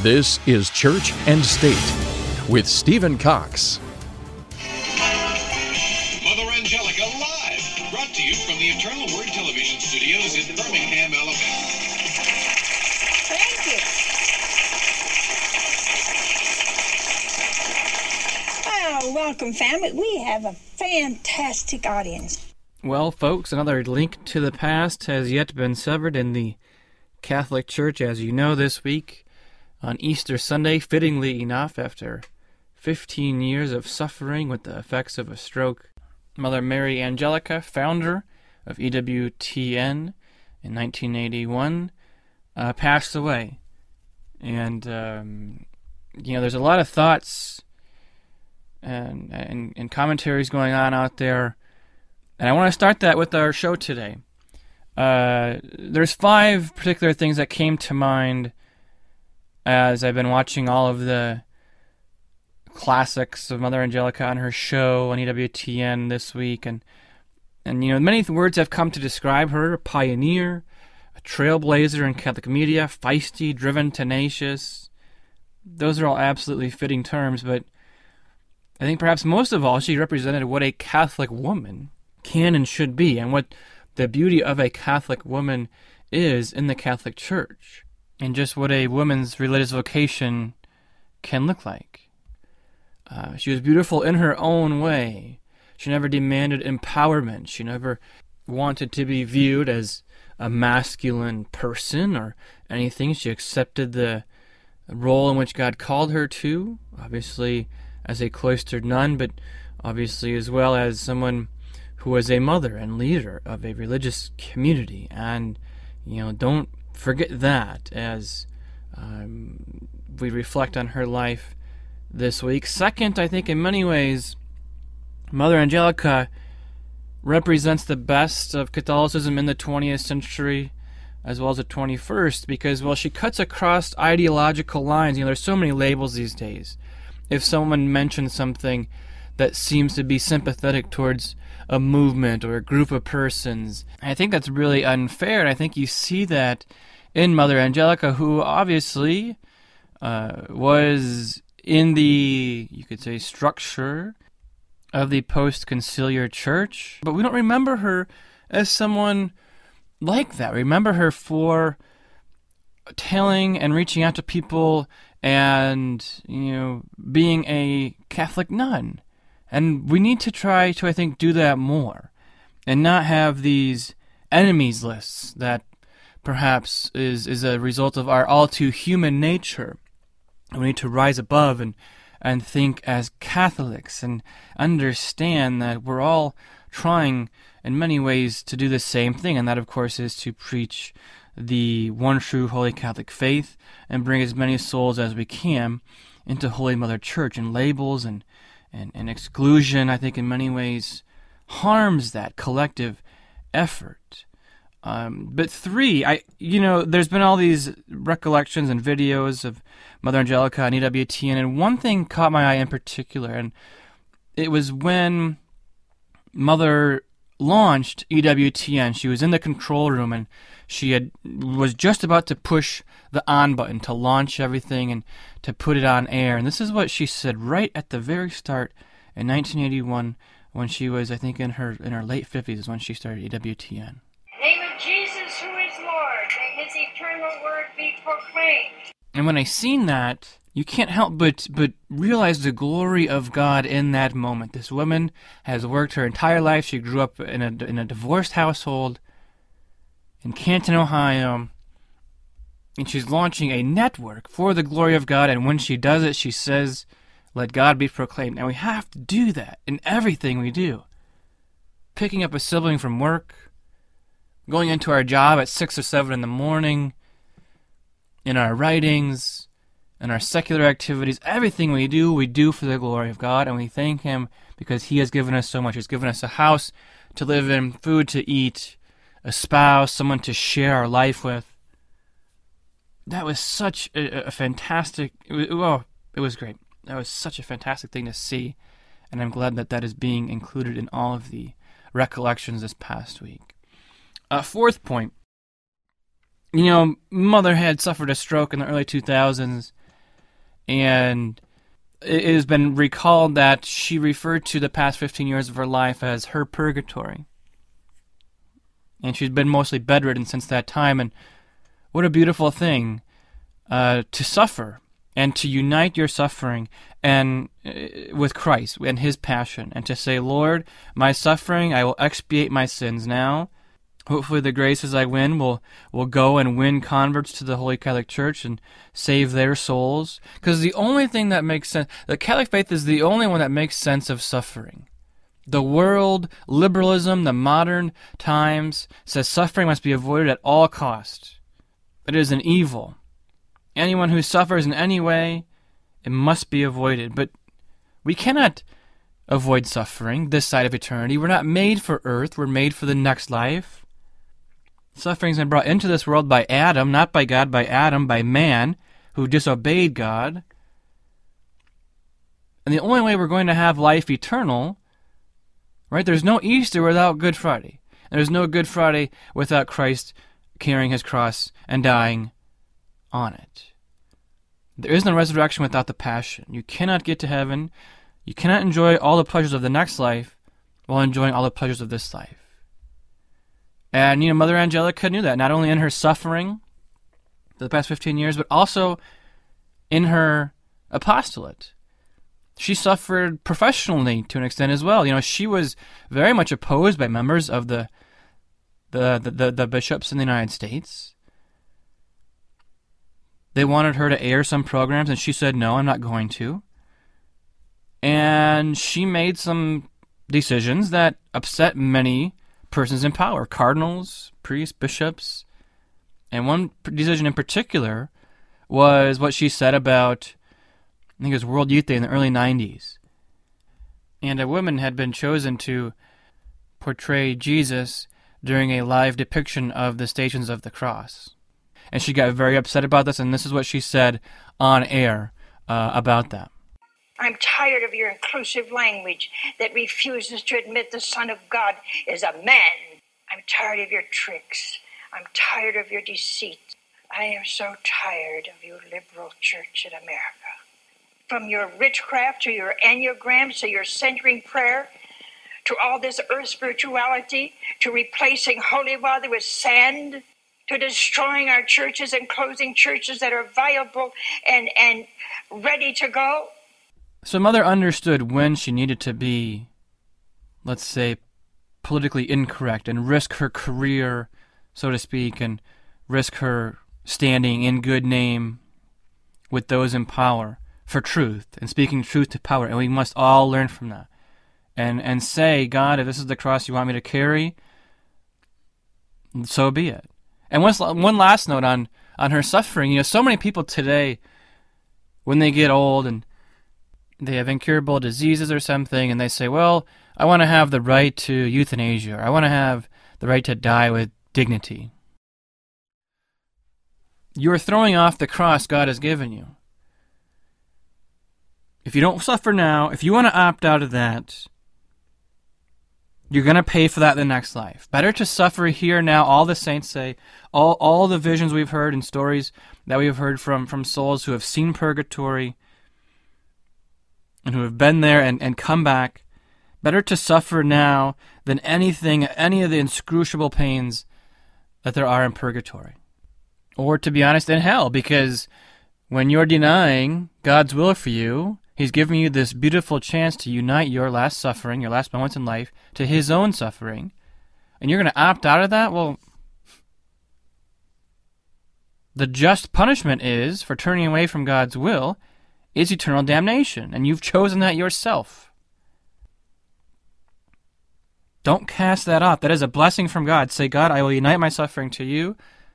This is Church and State with Stephen Cox. Mother Angelica Live, brought to you from the Eternal Word Television Studios in Birmingham, Alabama. Thank you. Oh, welcome, family. We have a fantastic audience. Well, folks, another link to the past has yet been severed in the Catholic Church, as you know, this week on Easter Sunday, fittingly enough, after 15 years of suffering with the effects of a stroke. Mother Mary Angelica, founder of EWTN in 1981, passed away. And, there's a lot of thoughts and commentaries going on out there. And I want to start that with our show today. There's 5 particular things that came to mind as I've been watching all of the classics of Mother Angelica on her show on EWTN this week. And many words have come to describe her: a pioneer, a trailblazer in Catholic media, feisty, driven, tenacious. Those are all absolutely fitting terms, but I think perhaps most of all, she represented what a Catholic woman can and should be, and what the beauty of a Catholic woman is in the Catholic Church, and just what a woman's religious vocation can look like. She was beautiful in her own way. She never demanded empowerment. She never wanted to be viewed as a masculine person or anything. She accepted the role in which God called her to, obviously as a cloistered nun, but obviously as well as someone who was a mother and leader of a religious community. And, don't forget that as we reflect on her life this week. Second, I think in many ways, Mother Angelica represents the best of Catholicism in the 20th century as well as the 21st, because, she cuts across ideological lines. There's so many labels these days. If someone mentions something that seems to be sympathetic towards a movement or a group of persons, I think that's really unfair, and I think you see that in Mother Angelica, who obviously was in the, you could say, structure of the post-conciliar church, but we don't remember her as someone like that. We remember her for telling and reaching out to people and, being a Catholic nun. And we need to try to, I think, do that more and not have these enemies lists that perhaps is a result of our all too human nature. We need to rise above and think as Catholics and understand that we're all trying in many ways to do the same thing, and that, of course, is to preach the one true Holy Catholic faith and bring as many souls as we can into Holy Mother Church. And labels and exclusion, I think, in many ways harms that collective effort. But 3, there's been all these recollections and videos of Mother Angelica on EWTN, and one thing caught my eye in particular, and it was when Mother launched EWTN. She was in the control room, and she was just about to push the on button to launch everything and to put it on air. And this is what she said right at the very start in 1981, when she was, I think, in her late 50s is when she started EWTN. Name of Jesus, who is Lord, may his eternal word be proclaimed. And when I seen that, you can't help but realize the glory of God in that moment. This woman has worked her entire life. She grew up in a divorced household in Canton, Ohio, and she's launching a network for the glory of God. And when she does it, she says, "Let God be proclaimed." And we have to do that in everything we do. Picking up a sibling from work, going into our job at 6 or 7 in the morning, in our writings, in our secular activities, everything we do for the glory of God, and we thank Him because He has given us so much. He's given us a house to live in, food to eat, a spouse, someone to share our life with. That was such a fantastic, it was great. That was such a fantastic thing to see, and I'm glad that is being included in all of the recollections this past week. 4th point, Mother had suffered a stroke in the early 2000s, And it has been recalled that she referred to the past 15 years of her life as her purgatory. And she's been mostly bedridden since that time. And what a beautiful thing to suffer and to unite your suffering and with Christ and His passion, and to say, Lord, my suffering, I will expiate my sins now. Hopefully the graces I win will go and win converts to the Holy Catholic Church and save their souls. Because the only thing that makes sense, the Catholic faith is the only one that makes sense of suffering. The world, liberalism, the modern times says suffering must be avoided at all costs. It is an evil. Anyone who suffers in any way, it must be avoided. But we cannot avoid suffering this side of eternity. We're not made for earth. We're made for the next life. Suffering's been brought into this world by Adam, not by God, by Adam, by man, who disobeyed God. And the only way we're going to have life eternal, right? There's no Easter without Good Friday. And there's no Good Friday without Christ carrying His cross and dying on it. There is no resurrection without the passion. You cannot get to heaven. You cannot enjoy all the pleasures of the next life while enjoying all the pleasures of this life. And, Mother Angelica knew that, not only in her suffering for the past 15 years, but also in her apostolate. She suffered professionally to an extent as well. She was very much opposed by members of the bishops in the United States. They wanted her to air some programs, and she said, no, I'm not going to. And she made some decisions that upset many persons in power, cardinals, priests, bishops. And one decision in particular was what she said about, I think it was World Youth Day in the early 90s. And a woman had been chosen to portray Jesus during a live depiction of the Stations of the Cross. And she got very upset about this, and this is what she said on air about that. I'm tired of your inclusive language that refuses to admit the Son of God is a man. I'm tired of your tricks. I'm tired of your deceit. I am so tired of your liberal church in America. From your witchcraft to your enneagrams to your centering prayer to all this earth spirituality to replacing holy water with sand to destroying our churches and closing churches that are viable and ready to go. So Mother understood when she needed to be, let's say, politically incorrect and risk her career, so to speak, and risk her standing in good name with those in power for truth and speaking truth to power. And we must all learn from that and say, God, if this is the cross you want me to carry, so be it. And one last note on her suffering. So many people today, when they get old and they have incurable diseases or something, and they say, well, I want to have the right to euthanasia, or I want to have the right to die with dignity. You're throwing off the cross God has given you. If you don't suffer now, if you want to opt out of that, you're going to pay for that in the next life. Better to suffer here now, all the saints say, all the visions we've heard and stories that we've heard from souls who have seen purgatory and who have been there and come back. Better to suffer now than any of the inscrutable pains that there are in purgatory. Or, to be honest, in hell, because when you're denying God's will for you, He's giving you this beautiful chance to unite your last suffering, your last moments in life, to His own suffering, and you're going to opt out of that? Well, the just punishment is, for turning away from God's will, is eternal damnation, and you've chosen that yourself. Don't cast that off. That is a blessing from God. Say, God, I will unite my suffering to you,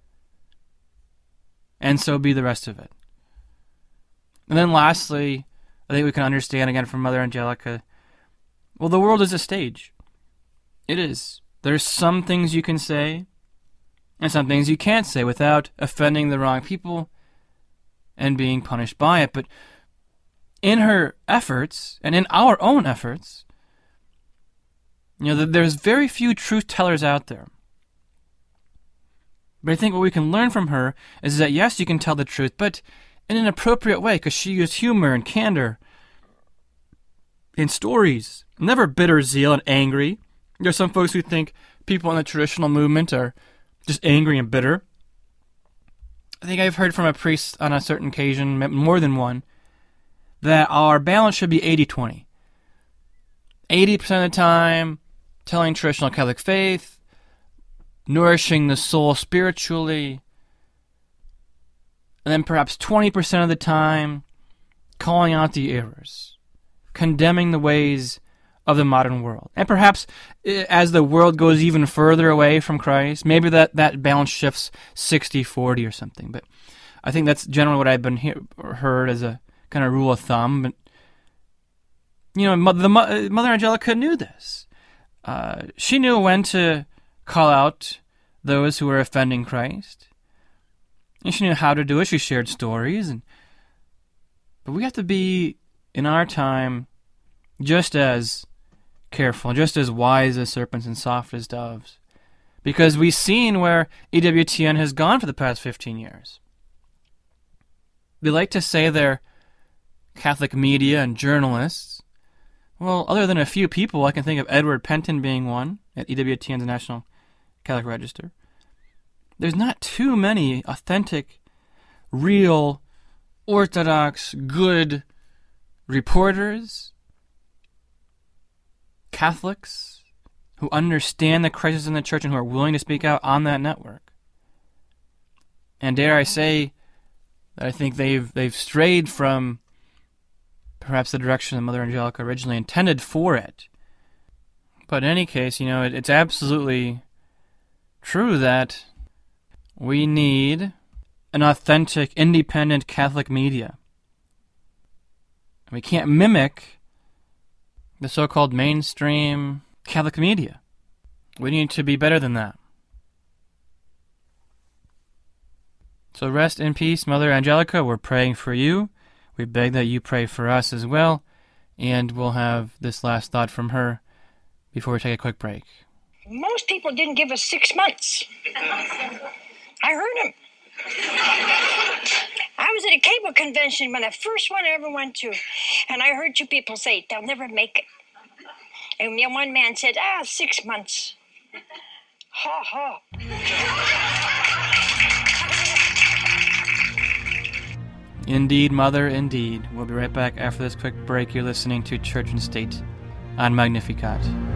and so be the rest of it. And then lastly, I think we can understand again from Mother Angelica, well, the world is a stage. It is. There's some things you can say, and some things you can't say without offending the wrong people and being punished by it. But in her efforts, and in our own efforts, there's very few truth tellers out there. But I think what we can learn from her is that, yes, you can tell the truth, but in an appropriate way, because she used humor and candor in stories. Never bitter zeal and angry. There are some folks who think people in the traditional movement are just angry and bitter. I think I've heard from a priest on a certain occasion, more than one, that our balance should be 80-20. 80% of the time, telling traditional Catholic faith, nourishing the soul spiritually, and then perhaps 20% of the time, calling out the errors, condemning the ways of the modern world. And perhaps as the world goes even further away from Christ, maybe that balance shifts 60-40 or something. But I think that's generally what I've been heard as a kind of rule of thumb. But, Mother Angelica knew this. She knew when to call out those who were offending Christ. And she knew how to do it. She shared stories. But we have to be, in our time, just as careful, just as wise as serpents and soft as doves. Because we've seen where EWTN has gone for the past 15 years. They like to say they're Catholic media and journalists. Well, other than a few people, I can think of Edward Penton being one at EWTN's National Catholic Register. There's not too many authentic, real, orthodox, good reporters, Catholics who understand the crisis in the church and who are willing to speak out on that network. And dare I say that I think they've strayed from perhaps the direction that Mother Angelica originally intended for it. But in any case, it's absolutely true that we need an authentic, independent Catholic media. We can't mimic the so-called mainstream Catholic media. We need to be better than that. So rest in peace, Mother Angelica. We're praying for you. We beg that you pray for us as well. And we'll have this last thought from her before we take a quick break. Most people didn't give us 6 months. I heard them. I was at a cable convention when the first one I ever went to, and I heard 2 people say, they'll never make it. And then one man said, 6 months. Ha ha. Indeed, Mother, indeed. We'll be right back after this quick break. You're listening to Church and State on Magnificat.